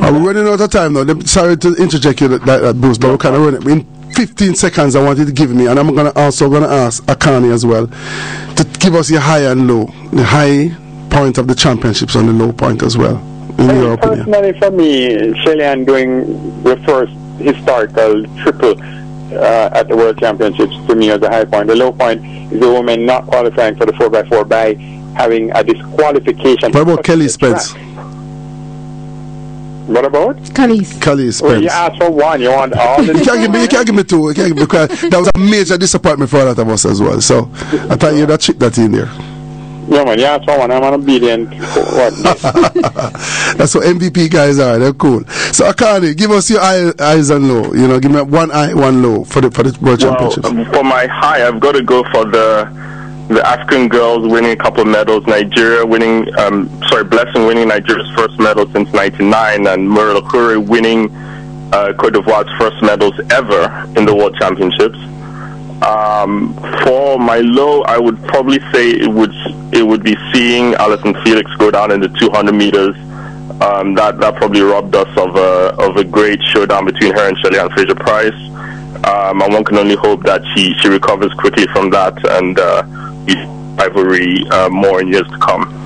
We're running out of time now. Sorry to interject you that Bruce, but we're kind of running. In 15 seconds, I wanted to give me, and I'm also going to ask Akani as well to give us your high and low, the high point of the championships and the low point as well. Personally, for me, Shelly-Ann doing the first historical triple at the World Championships to me as a high point. The low point is the woman not qualifying for the 4x4 by having a disqualification. What about Kelly Spence? What about? Kelly Spence. Well, you asked for one, you want all the... you can't give me two. Because that was a major disappointment for a lot of us as well. So I thought you'd have chipped that in there. Yeah, man, you asked for one, I'm an obedient. That's what MVP guys are. They're cool. So Akani, give us your highs and low. You know, give me one high, one low for the World Championships. For my high, I've got to go for the African girls winning a couple of medals. Nigeria winning, Blessing winning Nigeria's first medal since '99, and Muriel Okure winning Cote d'Ivoire's first medals ever in the World Championships. For my low, I would probably say it would be seeing Allyson Felix go down in the 200 meters. That probably robbed us of a great showdown between her and Shelly-Ann Fraser-Pryce. And one can only hope that she recovers quickly from that and rivalry more in years to come.